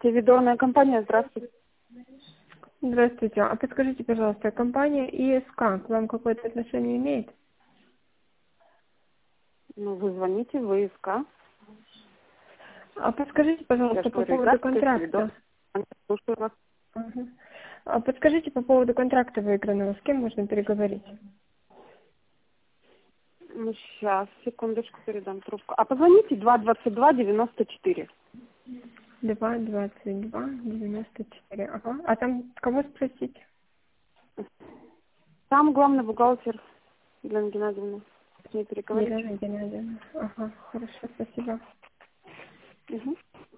Телевизионная компания, здравствуйте. Здравствуйте. А подскажите, пожалуйста, компания ИСК к вам какое-то отношение имеет? Ну, вы звоните в ИСК. А подскажите, Я пожалуйста, же по говорю, поводу гражданская контракта. Слушаю вас. Ага. А подскажите по поводу контракта выигранного, с кем можно переговорить? Ну, сейчас, секундочку, передам трубку. А позвоните 222-94. 222-94. Ага. А там кого спросить? Там главный бухгалтер Елена Геннадьевна. С ней переговорите. Елена Геннадьевна. Ага, хорошо, спасибо. Угу.